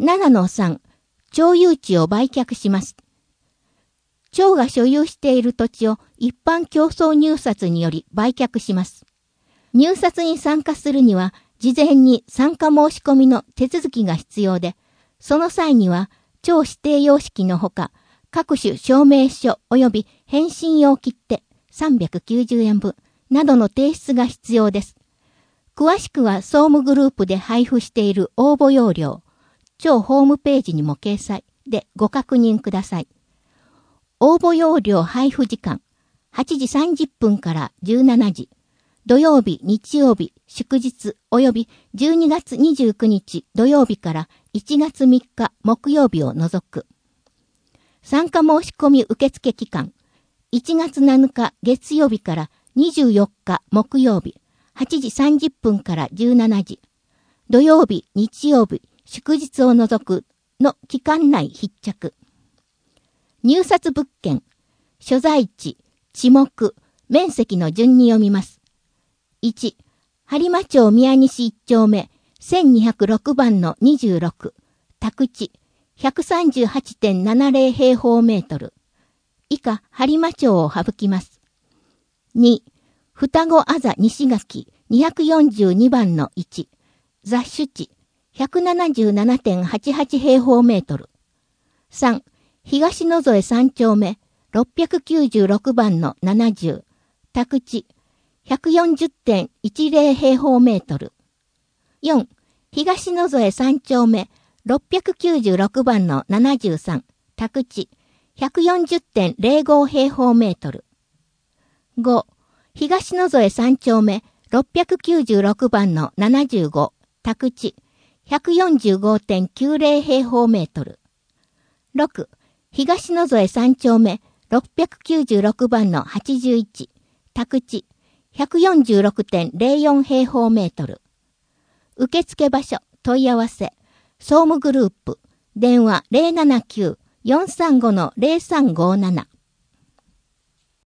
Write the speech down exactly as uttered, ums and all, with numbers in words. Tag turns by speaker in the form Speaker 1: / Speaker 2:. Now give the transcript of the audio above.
Speaker 1: ななのさん、町有地を売却します。町が所有している土地を一般競争入札により売却します。入札に参加するには、事前に参加申し込みの手続きが必要で、その際には、町指定様式のほか、各種証明書及び返信用切手さんびゃくきゅうじゅうえんぶんなどの提出が必要です。詳しくは総務グループで配布している応募要領、町ホームページにも掲載でご確認ください。応募要領配布時間、はちじさんじゅっぷんからじゅうしちじ、土曜日、日曜日、祝日及びじゅうにがつにじゅうくにち土曜日からいちがつみっか木曜日を除く。参加申し込み受付期間、いちがつなのか月曜日からにじゅうよっか木曜日、はちじさんじゅっぷんからじゅうしちじ、土曜日、日曜日、祝日を除くの期間内必着。入札物件、所在地、地目、面積の順に読みます。いち、播磨町宮西いっちょうめ、せんにひゃくろくばんのにじゅうろく、宅地、ひゃくさんじゅうはちてんななぜろ 平方メートル。以下、播磨町を省きます。に、双子あざ西垣にひゃくよんじゅうにばんのいち、雑種地、ひゃくななじゅうななてんはちはち 平方メートル。さん、東野添さんちょうめ、ろっぴゃくきゅうじゅうろくばんのななじゅう、宅地、ひゃくよんじゅってんいちぜろ 平方メートル。よん、東野添さんちょうめ、ろっぴゃくきゅうじゅうろくばんのななじゅうさん、宅地、ひゃくよんじゅってんぜろご 平方メートル。ご、東野添さんちょうめ、ろっぴゃくきゅうじゅうろくばんのななじゅうご、宅地、ひゃくよんじゅうごてんきゅうぜろ 平方メートル。ろく、東野添さんちょうめ、ろっぴゃくきゅうじゅうろくばんのはちじゅういち、宅地、ひゃくよんじゅうろくてんぜろよん 平方メートル。受付場所、問い合わせ、総務グループ、電話 ゼロななきゅう よんさんご ゼロさんごなな。